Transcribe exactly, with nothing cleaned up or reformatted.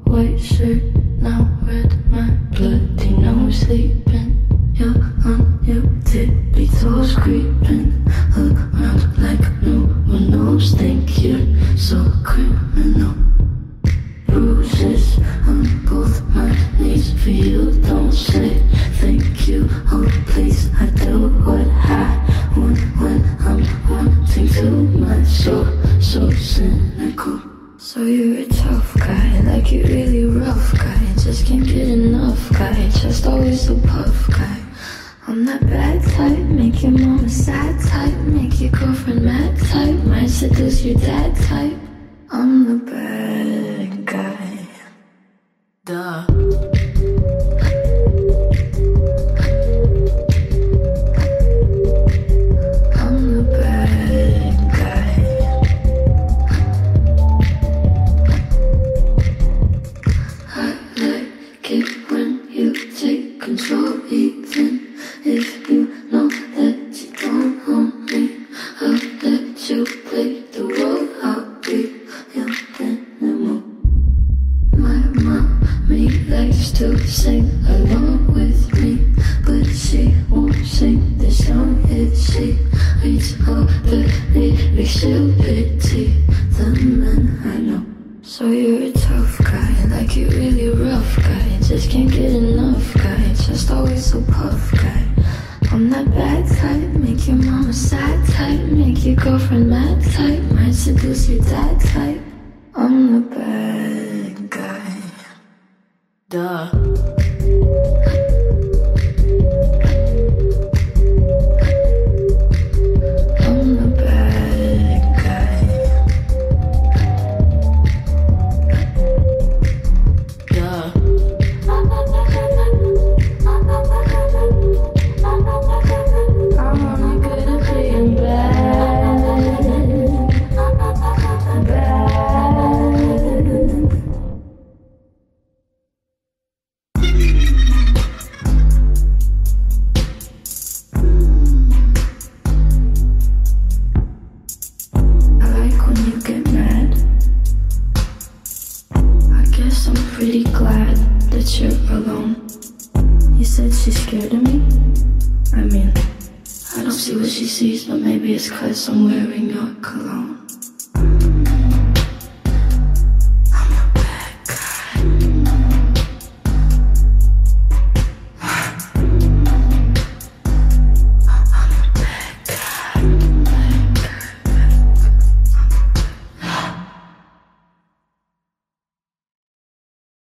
white shirt, now red, my bloody nose sleeping. You're on your tippy toes creeping around like no one knows. Think you're so criminal. Bruises on both my knees for you. Don't say thank you. Oh please, I do what I want when I'm wanting too much. So, so cynical. So you're a tough guy, like you really rough guy. Just can't get enough guy, just always a puff guy. I'm that bad type, make your mama sad type, make your girlfriend mad type, might seduce your dad type. I'm the bad guy. Duh. I'm the bad guy. I like it when you take control, even if you know that you don't own me. I'll let you play the role, I'll be your animal. My mommy likes to sing along with me, but she won't sing the song. It's she reads all the lyrics to pity the men I know. So you're a tough guy, like you really rough guy. Just can't get enough guy, just always so puff guy. I'm that bad type, make your mama sad type, make your girlfriend mad type, might seduce your dad type. I'm the bad guy. Duh. I'm the bad guy. Duh. I'm only good at being bad. Bad. I like when you get mad. I guess I'm pretty glad that you're alone. You said she's scared of me? I mean, I don't see what she sees, but maybe it's 'cause I'm wearing your cologne.